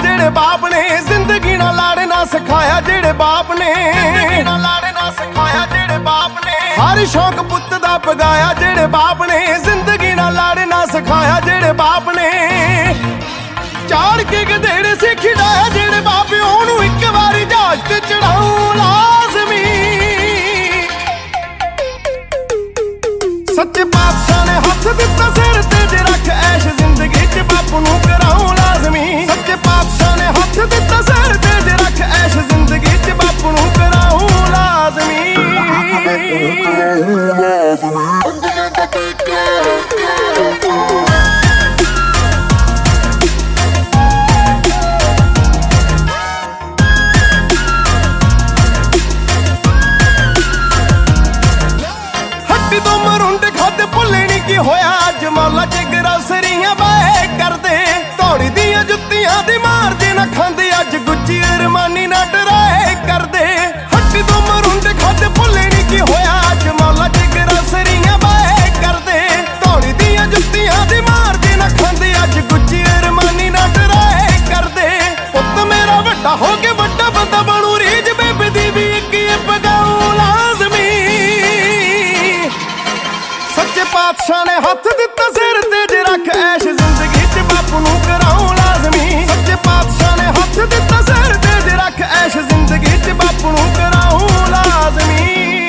ਜਿਹੜੇ ਬਾਪ ਨੇ ਜ਼ਿੰਦਗੀ ਨਾਲ ਲੜਨਾ ਸਿਖਾਇਆ ਜਿਹੜੇ ਬਾਪ ਨੇ ਹਰ ਸ਼ੌਕ ਪੁੱਤ ਦਾ ਪਗਾਇਆ ਜਿਹੜੇ ਬਾਪ ਨੇ ਜ਼ਿੰਦਗੀ ਨਾਲ ਲੜਨਾ ਸਿਖਾਇਆ ਜਿਹੜੇ ਬਾਪ ਨੇ ਚਾੜ ਕੇ ਗਧੇੜੇ ਸੀ ਖਿਡਾਇਆ ਜਿਹੜੇ ਬਾਪ ਉਹਨੂੰ ਇੱਕ ਵਾਰੀ ਜਹਾਜ਼ ਤੇ ਚੜਾਉ ਲਾਜ਼ਮੀ ਸੱਚੇ ਪਾਤਸ਼ਾਹ ਨੇ ਹੱਥ ਦਿੱਤਾ ਸਿਰ ਤੇ ਜੇ ਰੱਖ ਐਸ਼ ਜ਼ਿੰਦਗੀ 'ਚ ਬਾਪੂ ਨੂੰ ਕਰਾਉ ਲਾਜ਼ਮੀ ਸੱਚੇ ਪਾਤਸ਼ਾਹ ਨੇ ਹੱਥ ਦਿੱਤਾ ਸਿਰ ਤੇ ਜੇ ਰੱਖ ਐਸ਼ ਜ਼ਿੰਦਗੀ 'ਚ ਬਾਪੂ ਨੂੰ ਕਰਾਉ ਲਾਜ਼ਮੀ ਹੱਟੀ ਤੋਂ ਮਰੁੰਡੇ ਖਾਦੇ ਭੁੱਲੇ ਨੀ ਕੀ ਹੋਇਆ ਅੱਜ ਮੌਲਾ ਚ ਗਰੋਸਰੀਆਂ ਬਾਏ ਕਰਦੇ ਧੌੜੀ ਦੀਆਂ ਜੁੱਤੀਆਂ ਦੀ ਮਾਰਦੇ ਨਾ ਖਾਂਦੇ ਅੱਜ ਗੁੱਚੀ ਅਰਮਾਨੀ ਨਾ ਡਰਾਏ ਕਰਦੇ ਹੱਟੀ ਤੋਂ ਮਰੁੰਡੇ ਖਾਦੇ ਭੁੱਲੇ ਨੀ ਕੀ ਹੋਇਆ ਅੱਜ ਮੌਲਾ ਚ ਗਰੋਸਰੀਆਂ ਬਾਏ ਕਰਦੇ ਧੌੜੀ ਦੀਆਂ ਜੁੱਤੀਆਂ ਦੀ ਮਾਰਦੇ ਨਾ ਖਾਂਦੇ ਅੱਜ ਗੁੱਚੀ ਅਰਮਾਨੀ ਨਾ ਡਰਾਏ ਕਰਦੇ ਪੁੱਤ ਮੇਰਾ ਵੱਡਾ ਹੋ ਕੇ ਵੱਡਾ ਬੰਦਾ ਬਣੂ ਰੀਝ ਬੇਬੇ ਦੀ ਵੀ ਇੱਕ ਪਗਾਉ ਲਾਜ਼ਮੀ ਸੱਚੇ ਪਾਤਸ਼ਾਹ ਨੇ ਹੱਥ ਦਿੱਤਾ ਸਿਰ ਤੇ ਜੇ ਰੱਖ ਐਸ਼ ਜ਼ਿੰਦਗੀ 'ਚ ਬਾਪੂ ਨੂੰ ਕਰਾਉ ਲਾਜ਼ਮੀ ਸੱਚੇ ਪਾਤਸ਼ਾਹ ਨੇ ਹੱਥ ਦਿੱਤਾ ਸਿਰ ਤੇ ਜੇ ਰੱਖ ਐਸ਼ ਜ਼ਿੰਦਗੀ 'ਚ ਬਾਪੂ ਨੂੰ ਕਰਾਉ ਲਾਜ਼ਮੀ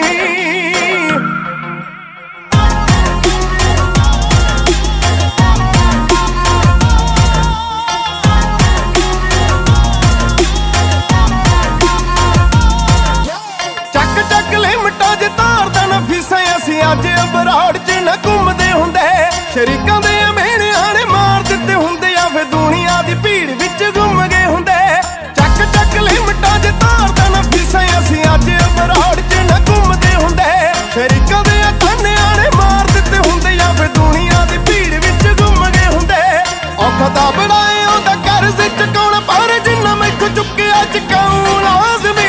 ਚੱਕ ਚੱਕ ਲਿਮਟਾਂ 'ਚ ਤਾਰਦਾ ਨਾ ਫੀਸਾਂ ਅਸੀਂ ਅੱਜ ਅਬਰਾੜ 'ਚ ਨਾ ਘੁੰਮਦੇ ਹੁੰਦੇ ਸ਼ਰੀਕਾਂ ਦੇ ਮੇਹਣਿਆਂ ਨੇ ਮਾਰ ਦਿੱਤੇ ਹੁੰਦੇ ਆ ਫੇ ਦੁਨੀਆ ਦੀ ਭੀੜ ਵਿੱਚ ਗੁੰਮ ਗਏ ਹੁੰਦੇ ਚੱਕ ਚੱਕ ਲਿਮਟਾਂ 'ਚ ਤਾਰਦਾ ਨਾ ਫੀਸਾਂ ਅਸੀਂ ਅੱਜ ਅਬਰਾੜ 'ਚ ਨਾ ਘੁੰਮਦੇ ਹੁੰਦੇ ਸ਼ਰੀਕਾਂ ਦੇ ਖਾਨਿਆਂ ਨੇ ਮਾਰ ਦਿੱਤੇ ਹੁੰਦੇ ਆ ਫੇ ਦੁਨੀਆ ਦੀ ਭੀੜ ਵਿੱਚ ਗੁੰਮ ਗਏ ਹੁੰਦੇ ਔਖਾ ਤਾਂ ਬੜਾਏ ਉਹਦਾ ਕਰਜ਼ ਚੁਕਾਉਣਾ ਪਰ ਜਿੰਨਾ ਮੈਥੋਂ ਚੁੱਕਿਆ ਚੁਕਾਉ ਲਾਜ਼ਮੀ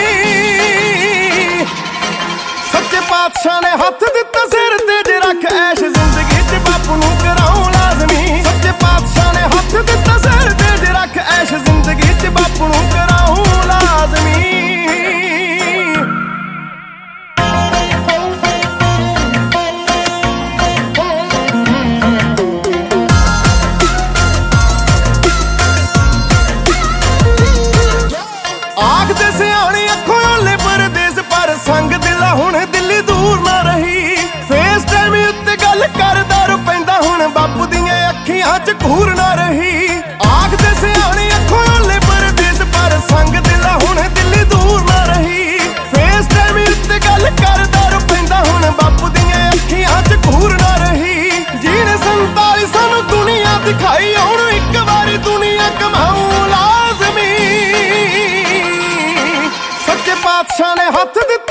ਸੱਚੇ ਪਾਤਸ਼ਾਹ ਨੇ ਹੱਥ ਦਿੱਤਾ ਸਿਰ ਤੇ ਜੇ ਰੱਖ ਐਸ਼ ਜ਼ਿੰਦਗੀ 'ਚ ਬਾਪੂ ਨੂੰ ਕਰਾਉ ਲਾਜ਼ਮੀ ਸੱਚੇ ਪਾਤਸ਼ਾਹ ਨੇ ਹੱਥ ਦਿੱਤਾ ਸਿਰ ਤੇ ਜੇ ਰੱਖ ਐਸ਼ ਜ਼ਿੰਦਗੀ 'ਚ ਬਾਪੂ ਨੂੰ ਕਰਾਉ ਲਾਜ਼ਮੀ ਆਖਦੇ ਸਿਆਣੇ ਅੱਖੋਂ ਓਲੇ ਪਰਦੇਸ ਪਰ ਸੰਗ ਦਿਲਾ ਹੁਣ ਦਿੱਲੀ ਦੂਰ ਨਾ ਰਹੀ ਫੇਸ ਟਾਈਮ ਉੱਤੇ ਗੱਲ ਕਰਦਾ ਰੁਪੈਂਦਾ ਹੁਣ ਬਾਪੂ ਦੀਆਂ ਅੱਖੀਆਂ 'ਚ ਘੂਰ ਨਾ ਰਹੀ ਆਖਦੇ ਸਿਆਣੇ ਅੱਖੋਂ ਓਲੇ ਪਰਦੇਸ ਪਰ ਸੰਗ ਦਿਲਾ ਹੁਣ ਦਿੱਲੀ ਦੂਰ ਨਾ ਰਹੀ ਫੇਸ ਟਾਈਮ ਉੱਤੇ ਗੱਲ ਕਰਦਾ ਰੁਪੈਂਦਾ ਹੁਣ ਬਾਪੂ ਦੀਆਂ ਅੱਖੀਆਂ 'ਚ ਘੂਰ ਨਾ ਰਹੀ ਜਿਹਨੇ 47 ਸਾਨੂੰ ਦੁਨੀਆ ਦਿਖਾਈ ਹੁਣ ਇੱਕ ਵਾਰੀ ਦੁਨੀਆ ਕਮਾਉ ਲਾਜ਼ਮੀ ਸੱਚੇ ਪਾਤਸ਼ਾਹ ਨੇ ਹੱਥ ਦਿੱਤਾ